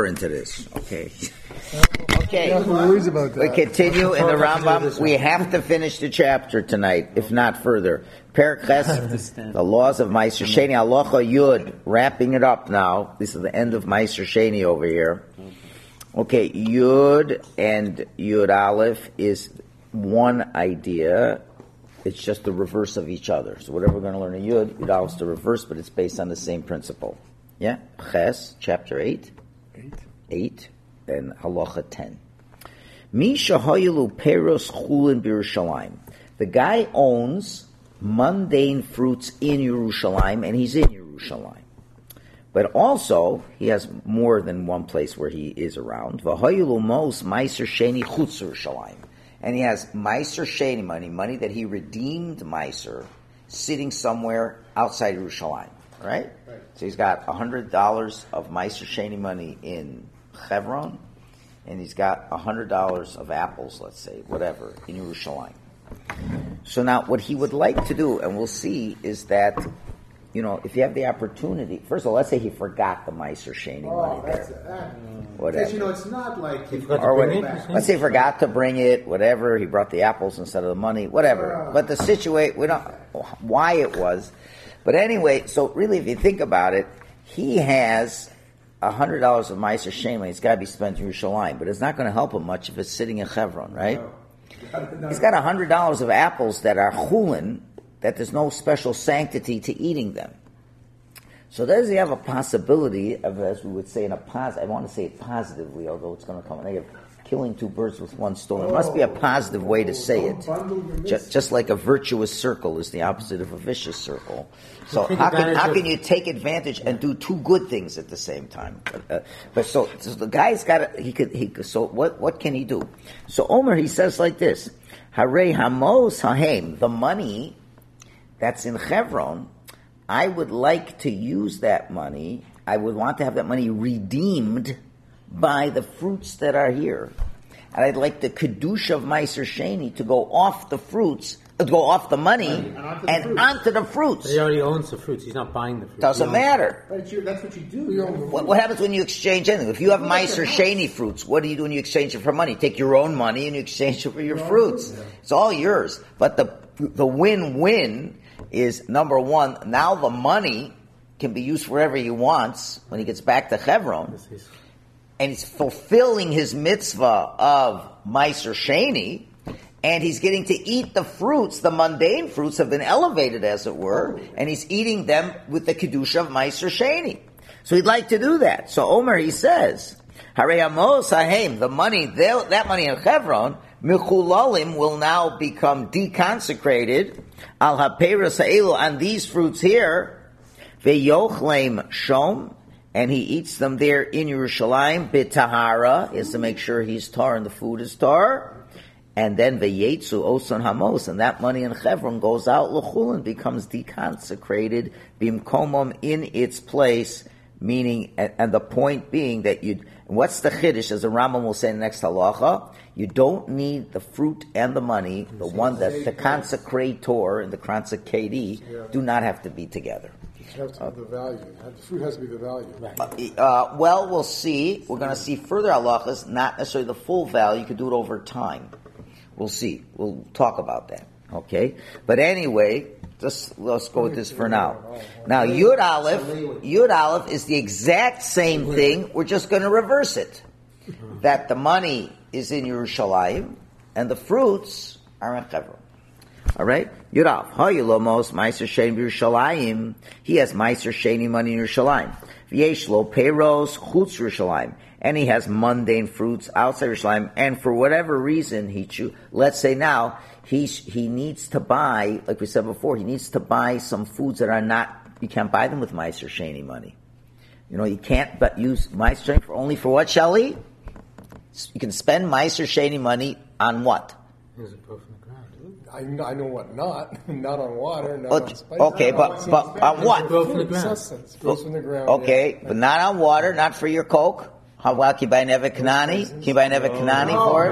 more into this. Okay. Okay. About that. We continue in the Rambam. We have to finish the chapter tonight, if not further. Perek Ches, the laws of Meiser Sheni, Halacha Yud, wrapping it up now. This is the end of Meiser Sheni over here. Okay, Yud and Yud Aleph is one idea. It's just the reverse of each other. So whatever we're going to learn in Yud Aleph is the reverse, but it's based on the same principle. Yeah? Ches, chapter 8. 8. And Halacha 10. Mi shahayilu peros chulin b'Yerushalayim. The guy owns mundane fruits in Yerushalayim, and he's in Yerushalayim. But also, he has more than one place where he is around. V'hayilu mos meiser sheni chutz Yerushalayim. And he has meiser sheni money that he redeemed meiser, sitting somewhere outside Yerushalayim. Right? So he's got $100 of meiser sheni money in Hebron, and he's got $100 of apples, let's say, whatever, in Yerushalayim. So now what he would like to do, and we'll see, is that, if you have the opportunity, first of all, let's say he forgot the Meiser Sheni money there. Whatever. Because, it's not like he forgot to bring it. Let's say he forgot to bring it, whatever, he brought the apples instead of the money, whatever. But the situation, we don't why it was. But anyway, so really if you think about it, he has $100 of Meiser Sheni, it's got to be spent in Yerushalayim, but it's not going to help him much if it's sitting in Hebron, right? No. He's got $100 of apples that are chulin, that there's no special sanctity to eating them. So does he have a possibility of, as we would say in a positive, I want to say it positively, although it's going to come negative, killing two birds with one stone. There must be a positive way to say it. Just like a virtuous circle is the opposite of a vicious circle. So how can you take advantage and do two good things at the same time? But so the guy's got to, so what can he do? So Omer, he says like this, Harei hamos hahem, the money that's in Hebron, I would like to use that money, I would want to have that money redeemed by the fruits that are here. And I'd like the Kedusha of Meiser Sheni to go off the fruits, go off the money, and onto the fruits. But he already owns the fruits. He's not buying the fruits. Doesn't matter. But that's what you do. What happens when you exchange anything? If you have Meiser Sheni fruits, what do you do when you exchange it for money? You take your own money and you exchange it for your fruits. Yeah. It's all yours. But the win-win is, number one, now the money can be used wherever he wants when he gets back to Hebron. And he's fulfilling his mitzvah of Meiser Sheni, and he's getting to eat the fruits. The mundane fruits have been elevated, as it were, and he's eating them with the Kedusha of Meiser Sheni. So he'd like to do that. So Omer, he says, Harei amos hahem, the money, that money in Hebron, Mechulalim will now become deconsecrated, al haperos ha'elu, on these fruits here, ve'yochlem shom, and he eats them there in Yerushalayim, b'tahara, is to make sure he's tar and the food is tar, and then v'yetzu oson hamos, and that money in Hebron goes out l'chulin, becomes deconsecrated, bimkomom, in its place, meaning, and the point being that what's the chiddush, as the Rambam will say in the next halacha, you don't need the fruit and the money, the one that's the consecrator and the consecratee, do not have to be together. It has to be the value. The fruit has to be the value. Well, we'll see. We're going to see further halachas, not necessarily the full value. You could do it over time. We'll see. We'll talk about that. Okay? But anyway, let's go with this for now. Now, Yud Aleph is the exact same thing. We're just going to reverse it. That the money is in Yerushalayim and the fruits are in Hebron. All right? Yurav, Hayilomos, Meiser Sheni Yerushalayim. He has Meiser Sheni money in Yerushalayim. V'yeshlo Peiros Chutz Yerushalayim. And he has mundane fruits outside Yerushalayim. And for whatever reason let's say now, he needs to buy, like we said before, he needs to buy some foods that are not, you can't buy them with Meiser Sheni money. You can't but use Meiser Sheni only for what, Shelley? You can spend Meiser Sheni money on what? I know what not on water, not on spices. Okay, but on what? Grows from the ground. Grows from the ground. Okay, but not on water, not for your Coke. How well can you buy an Evet Kanani? Can you buy an Evet Kanani for it?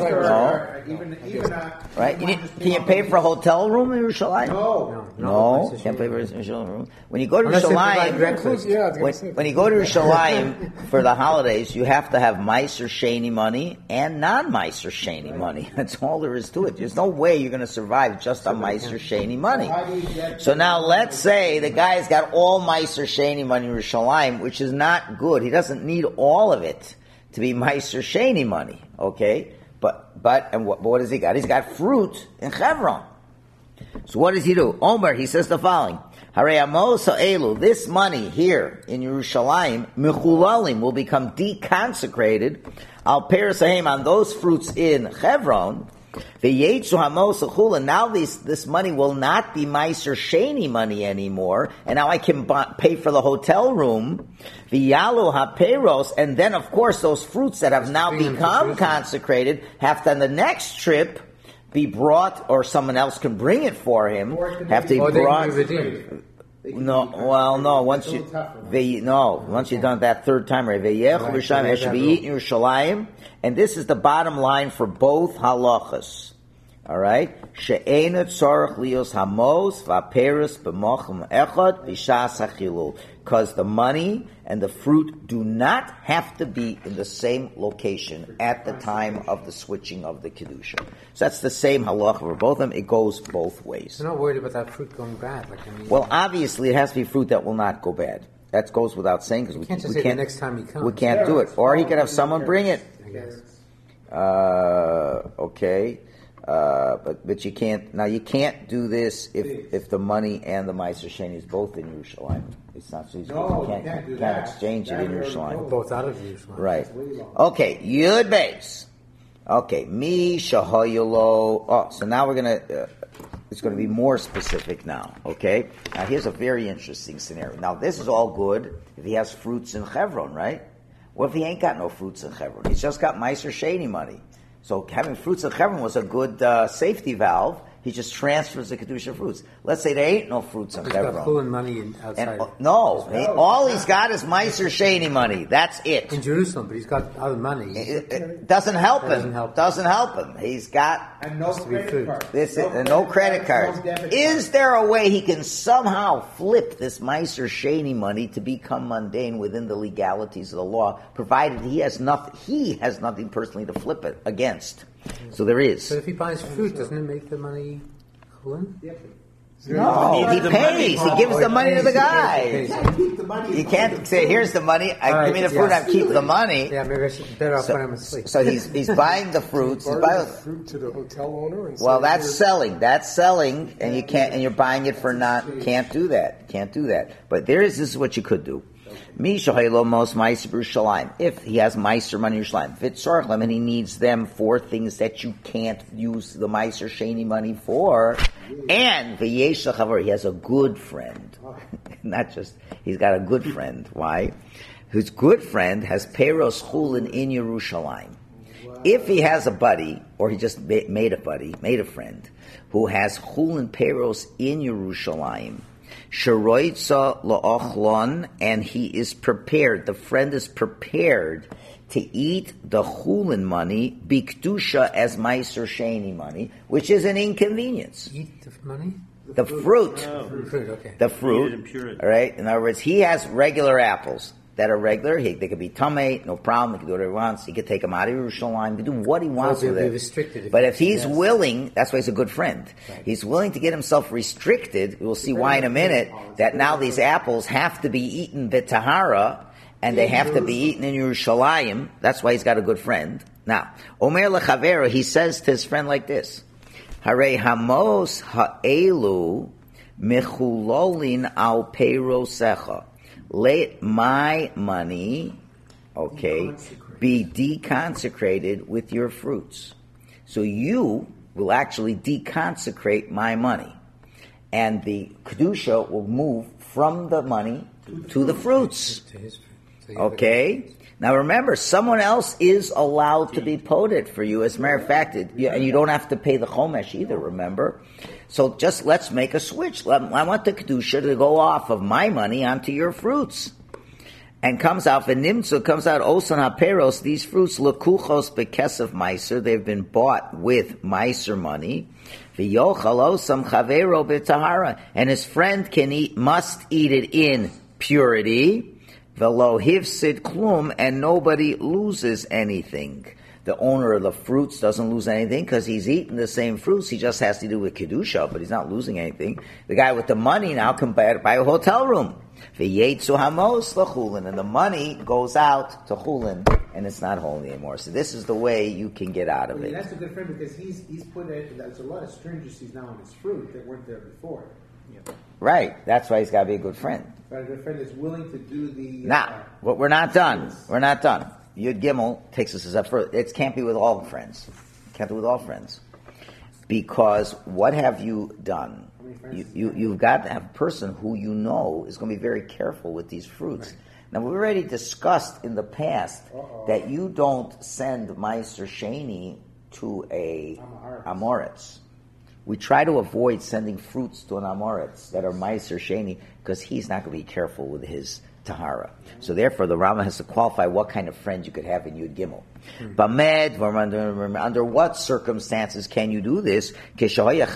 No. Right? Can you pay for a hotel room in Yerushalayim? No. Can't pay for a hotel room. When you go to Yerushalayim, when you go to Yerushalayim for the holidays, you have to have Meiser Sheni money and non-Meiser Sheni money. That's all there is to it. There's no way you're going to survive just on Meiser Sheni money. So now let's say the guy's got all Meiser Sheni money in Yerushalayim, which is not good. He doesn't need all of it to be Meiser Sheni money. Okay? But what has he got? He's got fruit in Chevron. So what does he do? Omer, he says the following. Harei amos ha'elu, this money here in Yerushalayim, mechulalim, will become deconsecrated, al peres haim, on those fruits in Chevron, v'yetzu hamos ha'chula, now this money will not be Meiser Sheni money anymore, and now I can pay for the hotel room, v'yalu ha'peros, and then of course those fruits that have now become consecrated have to on the next trip be brought, or someone else can bring it for him. Have to be brought. Once you've done that third time, right? It should be eaten in Yerushalayim, and this is the bottom line for both halachas. All right, she'ena tzarich lios hamos v'aperes b'mochem echad b'shas hachilul, because the money and the fruit do not have to be in the same location at the time of the switching of the kedusha. So that's the same halacha for both of them. It goes both ways. You're not worried about that fruit going bad. Well, obviously, it has to be fruit that will not go bad. That goes without saying, because we can't say the next time he comes. We can't do it, or he could have someone bring it. I guess. Okay. But you can't. Now you can't do this if the money and the Meiser Sheni is both in Yerushalayim. It's not so easy. You can't exchange it in Yerushalayim. Both out of Yerushalayim. Right. Okay. Yud Beis. Okay. Mi Shahoyolo. Oh, so now we're gonna. It's going to be more specific now. Okay. Now here's a very interesting scenario. Now this is all good if he has fruits in Chevron, right? What if he ain't got no fruits in Chevron? He's just got Meiser Sheni money. So having fruits in Chevron was a good safety valve. He just transfers the Kedusha fruits. Let's say there ain't no fruits in Chevron. He's got full money outside. All he's got is Meiser Sheni money. That's it. In Jerusalem, but he's got other money. It doesn't help him. Doesn't help him. He's got and no credit cards. No credit cards. Is there a way he can somehow flip this Meiser Sheni money to become mundane within the legalities of the law, provided he has nothing personally to flip it against? So there is. But if he buys fruit, doesn't it make the money chulin? No, he pays. He gives the money to the guy. You can't say, "Here's the money. Give me the fruit. I keep the money." Yeah, maybe I should better off when I'm asleep. So he's buying the fruits. He's buying fruit to the hotel owner. Well, that's selling. That's selling, and you can't. And you're buying it for not. Can't do that. Can't do that. But this is what you could do. If he has Meiser money in Yerushalayim, and he needs them for things that you can't use the Meiser Sheni money for, and he has a good friend, not just, he's got a good friend. Why? His good friend has Peros Chulin in Yerushalayim. If he has a buddy, or he just made a friend, who has Chulin Peros in Yerushalayim, Sheroitza la'ochlon, and he is prepared, the friend is prepared to eat the chulin money, bikdusha, as Meiser Sheni money, which is an inconvenience. Eat the money? The fruit. Okay. The fruit. All right? In other words, he has regular apples that are regular. They could be tamei, no problem. He can do whatever he wants. He could take them out of Yerushalayim. He can do what he wants with it. But if he's willing, that's why he's a good friend. Right. He's willing to get himself restricted. We'll see why in a minute, that now these apples have to be eaten b'tahara, and they have to be eaten in Yerushalayim. That's why he's got a good friend. Now, Omer lechavera, he says to his friend like this, Harei hamos ha'elu mechulolin al peirosecha. Let my money, be deconsecrated with your fruits. So you will actually deconsecrate my money. And the Kedusha will move from the money to the fruits. Okay? Now remember, someone else is allowed to be poted for you. As a matter of fact, and you don't have to pay the chomesh either, remember? So just let's make a switch. I want the Kedusha to go off of my money onto your fruits. and comes out, v'nimtzu, comes out, osan haperos, these fruits, lekuchos bekesef meiser, they've been bought with meiser money, v'yochal osam chavero b'tahara, and his friend must eat it in purity, v'lo hivsid klum, and nobody loses anything. The owner of the fruits doesn't lose anything because he's eating the same fruits. He just has to do with kedusha, but he's not losing anything. The guy with the money now can buy a hotel room. V'yetzu hamos l'chulin, and the money goes out to chulin, and it's not holy anymore. So this is the way you can get out of it. That's a good friend because he's put it. There's a lot of stringencies now on his fruit that weren't there before. Yeah. Right. That's why he's got to be a good friend. But a good friend is willing to do the. But we're not done. We're not done. Yud Gimel takes us a step further. It can't be with all friends. Can't do with all friends. Because what have you done? You've got to have a person who you know is going to be very careful with these fruits. Right. Now, we've already discussed in the past that you don't send Meiser Sheni to a Amoritz. We try to avoid sending fruits to an Amoritz that are Meiser Sheni because he's not going to be careful with his Tahara. So therefore, the Rama has to qualify what kind of friend you could have in Yud Gimel. Bamed, under what circumstances can you do this? When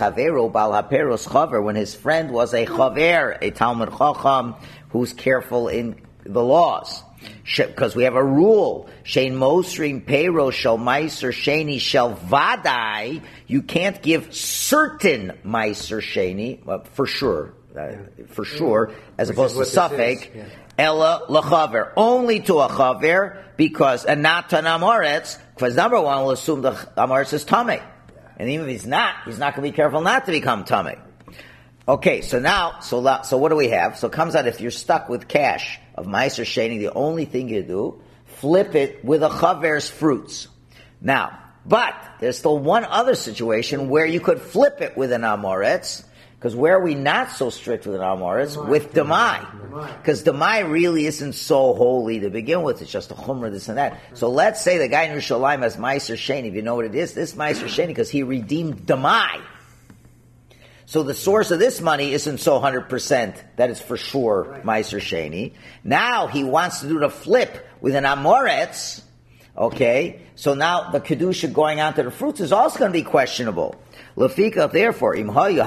his friend was a chaver, a Talmud Chacham, who's careful in the laws. Because we have a rule, Shein Mosrim Pero Shel Meiser Sheni Shel Vadai, you can't give certain Meiser Sheni, for sure, as opposed to Safek, Ella Lachaver, only to a Chaver, because, and not to an Amoretz, because number one will assume the Amoretz is Tameh. And even if he's not going to be careful not to become Tameh. Okay, so now, so what do we have? So it comes out if you're stuck with cash of Meiser Sheni, the only thing you do, flip it with a Chaver's fruits. Now, but there's still one other situation where you could flip it with an Amoretz, because where are we not so strict with an Amoritz? With Demai. Because Demai really isn't so holy to begin with. It's just a Chumrah, this and that. So let's say the guy in Yerushalayim has Meiser Sheni. If you know what it is, this Meiser Sheni, because he redeemed Demai. So the source of this money isn't so 100% that it's for sure Meiser Sheni. Now he wants to do the flip with an Amoritz. Okay? So now the Kedusha going on to the fruits is also going to be questionable. Lefika, therefore, if the money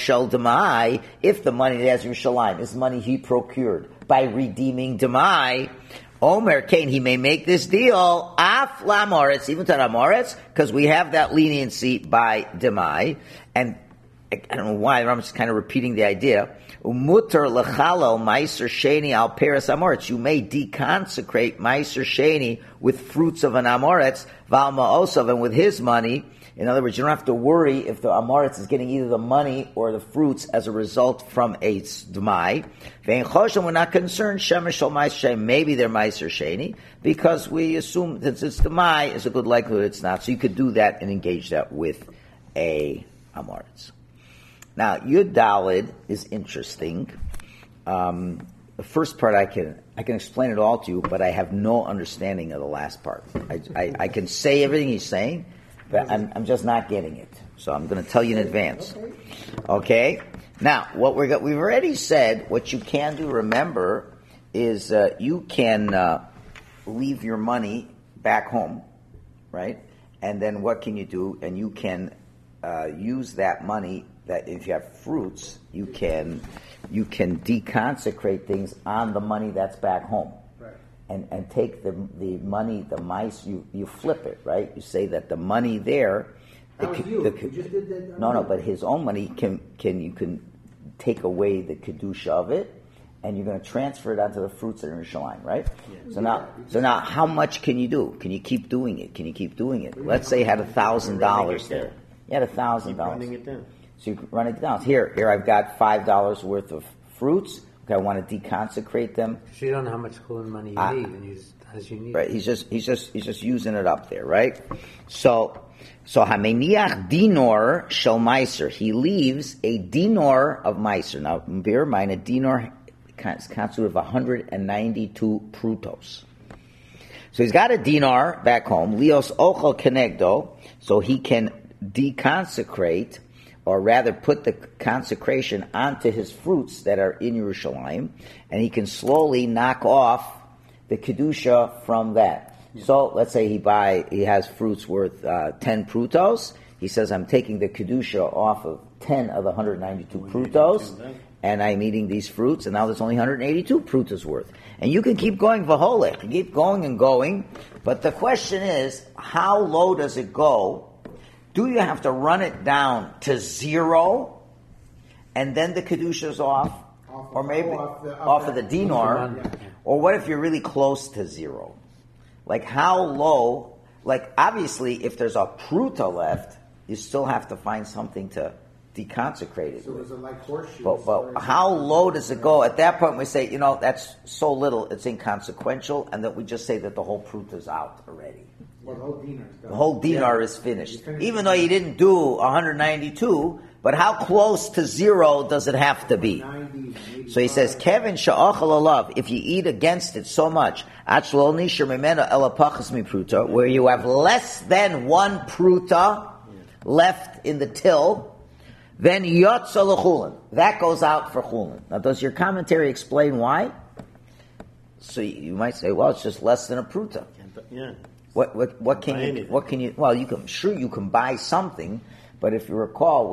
that has Yerushalayim is money he procured by redeeming Demai, Omer Cain, he may make this deal af lamoretz, even to Amoretz, because we have that leniency by Demai, and I don't know why, I'm just kind of repeating the idea. Umuter lechalal meiser sheni al peres amoretz. You may deconsecrate meiser sheni with fruits of an amoretz, val ma'osav, and with his money. In other words, you don't have to worry if the Amoritz is getting either the money or the fruits as a result from a D'mai. We're not concerned, Shemesh or Meiser, maybe they're Meiser Sheni, because we assume that it's D'mai, it's a good likelihood it's not. So you could do that and engage that with a Amoritz. Now, Yud Dalid is interesting. The first part I can explain it all to you, but I have no understanding of the last part. I can say everything he's saying, but I'm just not getting it. So I'm going to tell you in advance. Okay? Now, we've already said what you can do, remember, is you can leave your money back home, right? And then what can you do? And you can use that money, that if you have fruits, you can deconsecrate things on the money that's back home. And take the money, the mice, you flip it, right? You say that the money there. That was you. You just did that. No, but his own money you can take away the kedusha of it, and you're going to transfer it onto the fruits that are in Yerushalayim, right? Yeah. So now, how much can you do? Can you keep doing it? Let's say you had $1,000 there. You had $1,000. Running it down. So you run it down. Here I've got $5 worth of fruits. I want to deconsecrate them. So you don't know how much chulin money you need, and use as you need. Right, he's just using it up there, right? So hameniach dinor shel meiser. He leaves a dinor of meiser. Now, bear in mind, a dinor is constituted of 192 prutos. So he's got a dinar back home. Lios ochel kenegdo, so he can deconsecrate, or rather put the consecration onto his fruits that are in Yerushalayim, and he can slowly knock off the kedusha from that. Yeah. So let's say he has fruits worth 10 prutos. He says, I'm taking the kedusha off of 10 of the 192 prutos, and I'm eating these fruits, and now there's only 182 prutos worth. And you can keep going v'holek, keep going and going, but the question is, how low does it go? Do you have to run it down to 0, and then the kedusha's off? Or maybe off of the dinar? Or what if you're really close to 0? Like how low, like obviously if there's a pruta left, you still have to find something to deconsecrate it. So is it like horseshoes? But how low does it go? At that point we say, that's so little, it's inconsequential, and that we just say that the whole pruta's out already. Well, the whole dinar is done. The whole dinar is finished. Even though you didn't do 192, but how close to 0 does it have to be? 90, so he says, Kevin sha'achal alav, if you eat against it so much, where you have less than 1 pruta left in the till, then yotza l'chulin. That goes out for chulin. Now, does your commentary explain why? So you might say, well, it's just less than a pruta. Yeah. What can you? Well, you can buy something, but if you recall,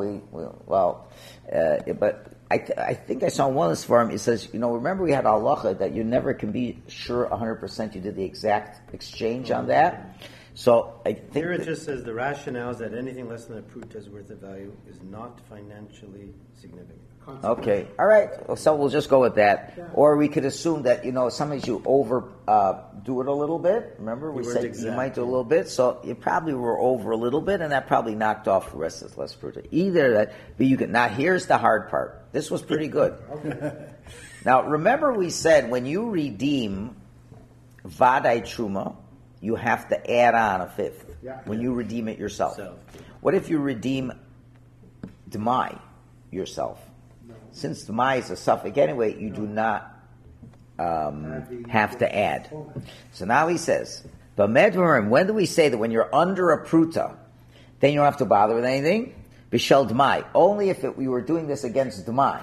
but I think I saw one of this farm. It says, remember we had halacha that you never can be sure 100% you did the exact exchange on that. So I think here it just says the rationale is that anything less than a pruta's worth of value is not financially significant. Okay, all right. So we'll just go with that, or we could assume that sometimes you over do it a little bit. Remember we said you might do a little bit, so you probably were over a little bit, and that probably knocked off the rest of the less pruta. Either that, but you can. Now here's the hard part. This was pretty good. Okay. Now remember we said when you redeem vadai truma, you have to add on a 5th when you redeem it yourself. What if you redeem demai yourself? Since demai is a suffix anyway, you do not have to add. So now he says, when do we say that when you're under a pruta, then you don't have to bother with anything? Bishel demai. Only if we were doing this against demai.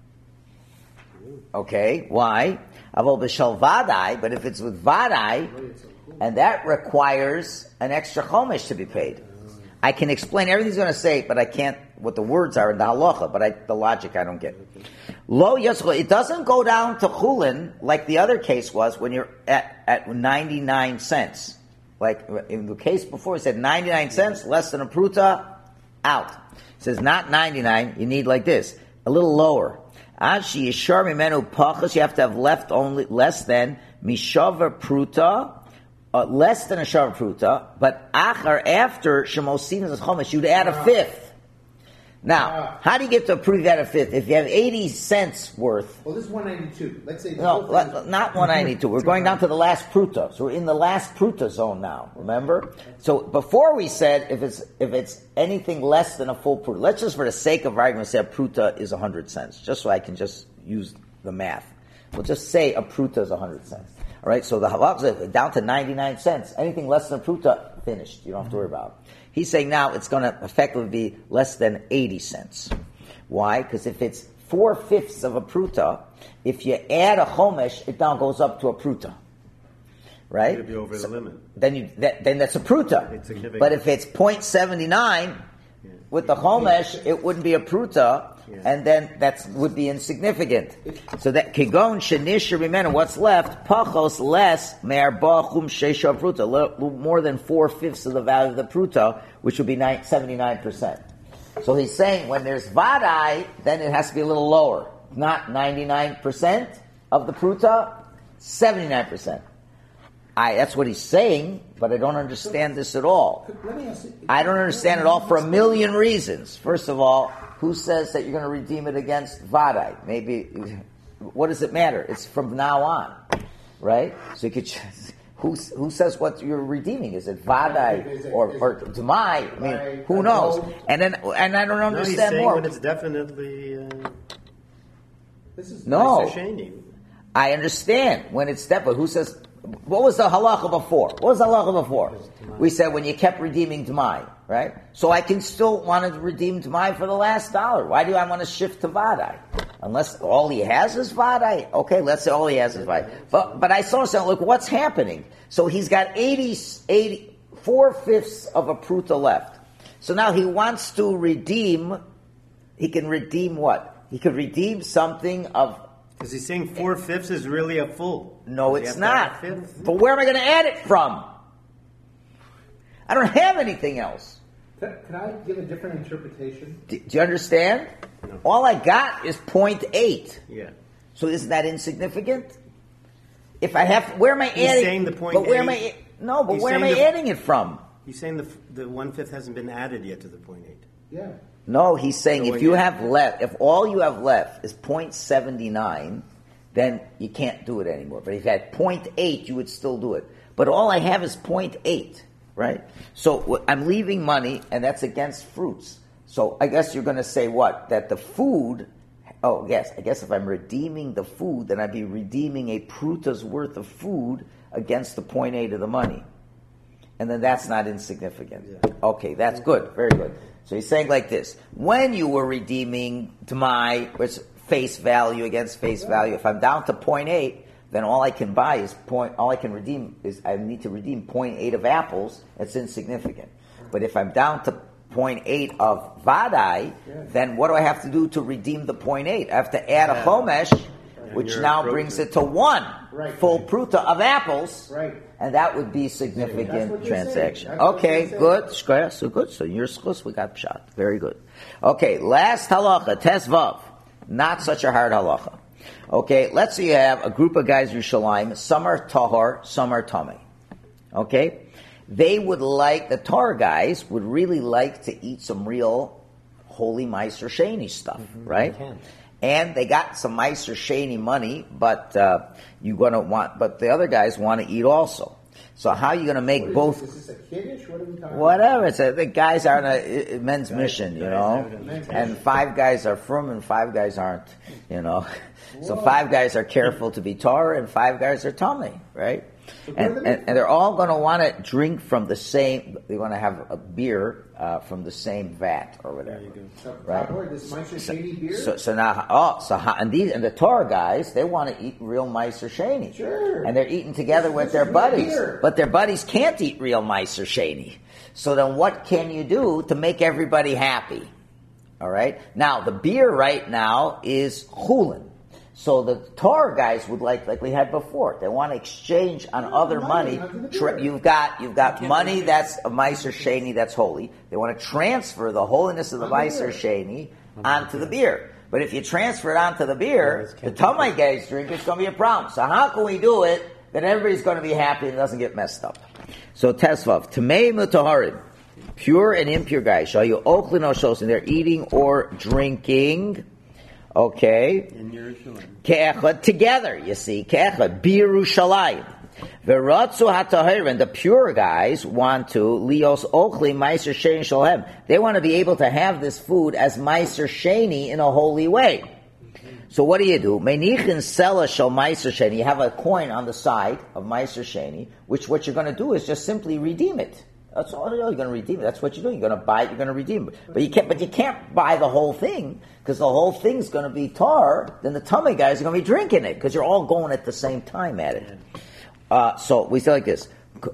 Okay, why? Avol bishel vadai, but if it's with vadai, and that requires an extra chomesh to be paid. I can explain everything he's going to say, but I can't, what the words are in the halacha, but the logic I don't get. Lo yascho, it doesn't go down to chulin like the other case was when you're at 99 cents. Like in the case before, it said 99 cents, less than a pruta, out. It says not 99, you need like this, a little lower. Ashi yishar mimenu pachas, you have to have left only less than mishavar pruta, less than a shavar pruta, but achar, after shemosin is chomesh, you'd add a 5th. Now, how do you get to prove that a 5th? If you have 80 cents worth. Well, this is 192. Let's say. No, not 192. We're going down to the last pruta. So we're in the last pruta zone now. Remember? So before we said if it's anything less than a full pruta. Let's just, for the sake of argument, say a pruta is 100 cents, just so I can just use the math. We'll just say a pruta is 100 cents. All right. So the halach is down to 99 cents. Anything less than a pruta, finished. You don't have to worry about it. He's saying now it's going to effectively be less than 80 cents. Why? Because if it's 4/5 of a pruta, if you add a chomesh, it now goes up to a pruta. Right? It'll be over the limit. Then that's a pruta. But if it's 0.79 with the chomesh, it wouldn't be a pruta. Yeah. And then that would be insignificant. So that kigon shenisher b'menu, what's left? Pachos less me'arba chum sheisha pruta, more than 4/5 of the value of the pruta, which would be 79%. So he's saying when there's vadai, then it has to be a little lower. Not 99% of the pruta, 79%. That's what he's saying, but I don't understand this at all. I don't understand it all for a million reasons. First of all, who says that you're going to redeem it against vadai? Maybe, what does it matter? It's from now on, right? So you could, who says what you're redeeming? Is it vadai or demai? I mean, who knows? And I don't understand more. When it's definitely no. I understand when it's that, but who says What was the halacha before? What was the halacha before? We said when you kept redeeming D'mai, right? So I can still want to redeem D'mai for the last dollar. Why do I want to shift to Vadai? Unless all he has is Vadai. Okay, let's say all he has is Vadai. But I saw something, look, what's happening? So he's got 4/5 of a pruta left. So now he wants to redeem, he can redeem what? He could redeem something of... Because he's saying 4/5 is really a full. No, it's not. But where am I going to add it from? I don't have anything else. Can I give a different interpretation? Do you understand? No. All I got is 0.8. Yeah. So isn't that insignificant? If I have, where am I He's adding? saying the 0.8. But where am I? No, but He's where am I saying the- adding it from? He's saying the 1/5 hasn't been added yet to the 0.8. Yeah. No, he's saying So if you when- have left, if all you have left is 0.79, then you can't do it anymore. But if you had 0.8, you would still do it. But all I have is 0.8, right? So I'm leaving money, and that's against fruits. So I guess you're going to say what? That the food, oh yes, I guess if I'm redeeming the food, then I'd be redeeming a pruta's worth of food against the 0.8 of the money. And then that's not insignificant. Yeah. Okay, that's good. Very good. So he's saying like this. When you were redeeming D'mai, it's face value against face value. If I'm down to 0.8, then all I can buy is all I can redeem is, I need to redeem 0.8 of apples. It's insignificant. But if I'm down to 0.8 of Vadai, then what do I have to do to redeem the 0.8? I have to add a chomesh, which you're now approaching. brings it to 1 full pruta of apples. Right. And that would be That's significant what they're transaction. saying. That's what Okay, they're good. Shkoyach, so good. So you're schus, we got shot. Very good. Okay, last halacha, Tesvav. Not such a hard halacha. Okay, let's say you have a group of guys in Yerushalayim. Some are tahor, some are tamei. Okay? They would like, the Torah guys would really like to eat some real holy Meiser Sheni stuff, right? And they got some Meiser Sheni money, but but the other guys want to eat also. So how are you going to make both? Is this a kiddush? What are we talking about? Whatever. The guys are on a men's mission, you know. And 5 guys are frum and 5 guys aren't, you know. So 5 guys are careful to be Torah and 5 guys are tamei, right? And they're all going to want to drink from the same, they want to have a beer from the same vat or whatever. Right? This Meiser Sheni beer? So now, and the Torah guys, they want to eat real Meiser Sheni. Sure. And they're eating together with their buddies. But their buddies can't eat real Meiser Sheni. So then what can you do to make everybody happy? All right? Now, the beer right now is chulin. So the Torah guys would like we had before. They want to exchange on other money. You've got money that's a Meiser Sheni that's holy. They want to transfer the holiness of the Meiser Sheni onto the beer. But if you transfer it onto the beer, the tamei guys drink, it's going to be a problem. So how can we do it that everybody's going to be happy and doesn't get messed up? So Tesvav, Tamei Mutaharim, pure and impure guys, shall you ochlin or shosin, they're eating or drinking. Okay. In Yerushalayim. Ke'echad, together, you see. Ke'echad, B'Yerushalayim. V'ratzu ha'tahir, and the pure guys want to, lios ochli meiser sheni shalhem. They want to be able to have this food as meiser sheni in a holy way. So what do? Menichin sela shal meiser sheni. You have a coin on the side of meiser sheni, which what you're going to do is just simply redeem it. That's all you're going to redeem it. That's what you're doing. You're going to buy it. You're going to redeem it. But you can't buy the whole thing because the whole thing's going to be tar. Then the tamei guys are going to be drinking it because you're all going at the same time at it. So we say like this.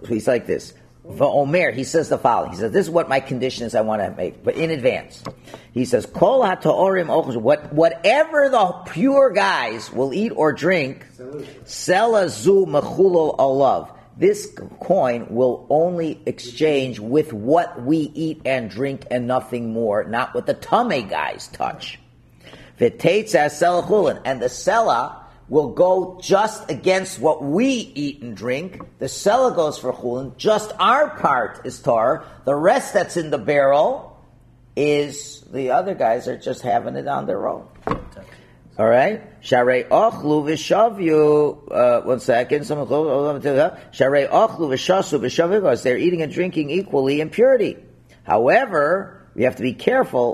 Va'omer, he says the following. He says, this is what my condition is I want to make, but in advance. He says, Kol ha'ta'orim ochos, whatever the pure guys will eat or drink, sela zu mechulo olav. This coin will only exchange with what we eat and drink and nothing more, not what the tamei guys touch. V'teitza sela chulin, and the sela will go just against what we eat and drink. The sela goes for chulin. Just our part is tar. The rest that's in the barrel is the other guys are just having it on their own. All right. Sharei ochlu v'shavyu. 1 second. Sharei ochlu v'shasu v'shavyu. They're eating and drinking equally in purity. However, we have to be careful.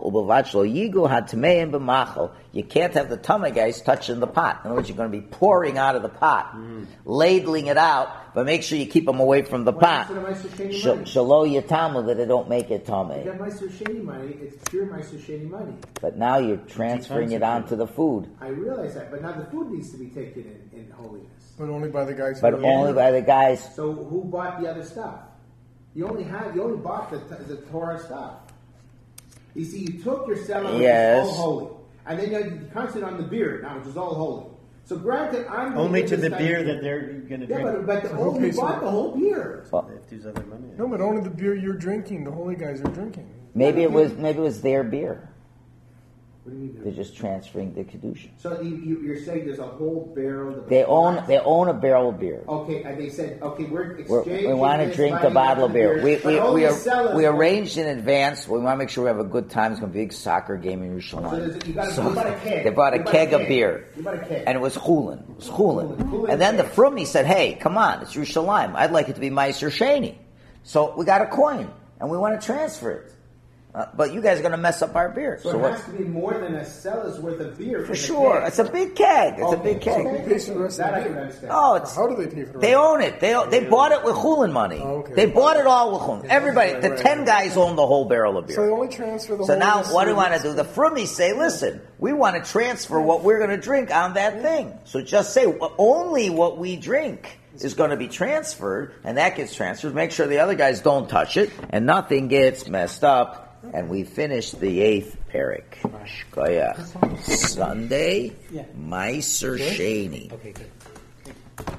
You can't have the tummy guys touching the pot. In other words, you're going to be pouring out of the pot, ladling it out, but make sure you keep them away from the pot. Shalo yatamu, that they don't make it tummy. You got Meiser Sheni money, it's pure Meiser Sheni money. But now you're transferring it onto the food. I realize that, but now the food needs to be taken in holiness. But only by the guys. But only by the guys. So who bought the other stuff? You only bought the Torah stuff. You see, you took your seller, which is all holy, and then you concentrate on the beer now, which is all holy. So granted, I'm only to the beer that they're going to drink. Yeah, but you bought the whole beer. Well, if there's other money. No, but only the beer you're drinking, the holy guys are drinking. Maybe it was their beer. What do you mean? They're just transferring the kedusha. So you're saying there's a whole barrel. They own a barrel of beer. Okay, and they said, okay, we're exchanging. We want to drink the bottle of beer. We arranged in advance. We want to make sure we have a good time. It's going to be a big soccer game in Yerushalayim. So you bought a keg. They bought a keg of beer. You bought a keg. And it was chulin. And then the Frumi said, hey, come on, it's Yerushalayim. I'd like it to be Meiser Sheni. So we got a coin, and we want to transfer it. But you guys are going to mess up our beer. So it has to be more than a cellar's worth of beer. For sure. It's a big keg. It's a big keg. Who pays for the rest of the beer? Oh, how do they pay for the rest? They own it. They bought it with chulin money. Oh, okay. They bought it all with chulin. Everybody, the 10 guys own the whole barrel of beer. So they only transfer the So whole now what do we want to do? The Frummies say, listen, we want to transfer what we're going to drink on that thing. So just say, only what we drink is going to be transferred, and that gets transferred. Make sure the other guys don't touch it, and nothing gets messed up. And we finished the 8th parak. Sunday, Meiser Sheni. Okay, good.